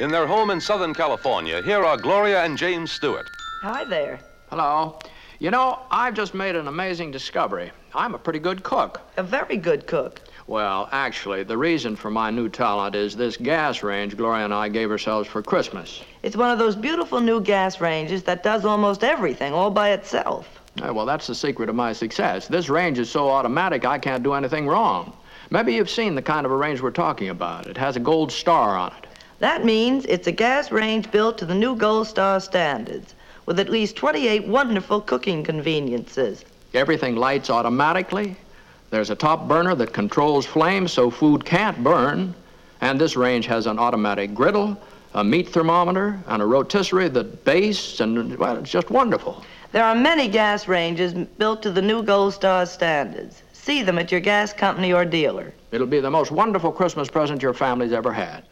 In their home in Southern California, here are Gloria and James Stewart. Hi there. Hello. You know, I've just made an amazing discovery. I'm a pretty good cook. A very good cook. Well, actually, the reason for my new talent is this gas range Gloria and I gave ourselves for Christmas. It's one of those beautiful new gas ranges that does almost everything all by itself. Well, that's the secret of my success. This range is so automatic I can't do anything wrong. Maybe you've seen the kind of a range we're talking about. It has a gold star on it. That means it's a gas range built to the new Gold Star standards, with at least 28 wonderful cooking conveniences. Everything lights automatically. There's a top burner that controls flames so food can't burn. And this range has an automatic griddle, a meat thermometer, and a rotisserie that bastes, and, well, it's just wonderful. There are many gas ranges built to the new Gold Star standards. See them at your gas company or dealer. It'll be the most wonderful Christmas present your family's ever had.